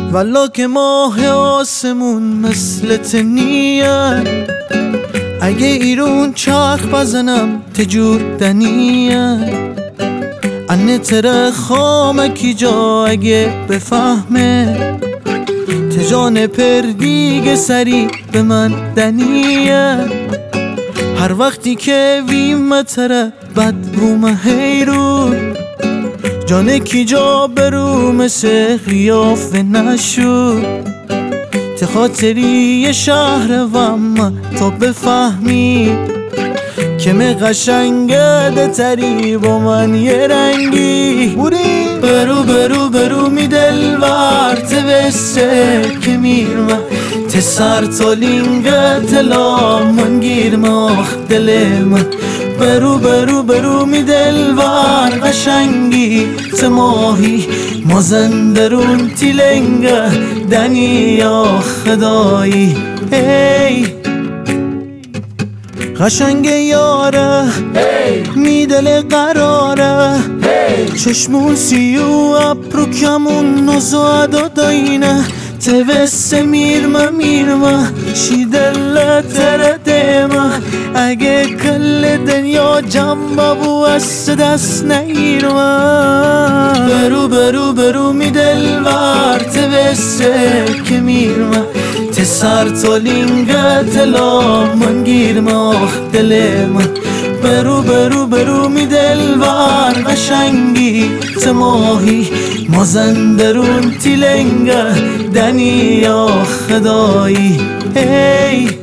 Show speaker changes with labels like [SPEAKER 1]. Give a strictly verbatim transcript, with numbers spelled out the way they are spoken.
[SPEAKER 1] والا که ماه آسمون مثل تنیه، اگه ایرون چرخ بزنم تجور دنیه. انه تره خامکی جا اگه بفهمه، تجان پردیگ سری به من دنیه. هر وقتی که ویم تره بد رومه هیرون، جانه کی جا برو مثل قیافه نشو. تخاطری شهر و اما تا بفهمی که می قشنگه ده تری با من یه رنگی. برو برو برو می دل ورت بسه که میرمه تسر تا لینگه تلا من گیرمه آخ دل من. برو برو برو می دل ور قشنگی تماهی مازندرون تیلنگه دنی آخ خدایی. ای قشنگ یاره می دل قراره، چشمون سیو اپرو کمون نزو ادا داینه. توسته میرمه میرمه شی دل تره دیمه، اگه کل دنیا جمع بو از دست نگیرمه. برو برو برو می دل ور توسته که میرمه تسر تا لینگه تلا من گیرمه آخ دل من. برو برو برو می دل ور قشنگی تماهی مازندرون تیلنگه دنی آخ خدایی. ای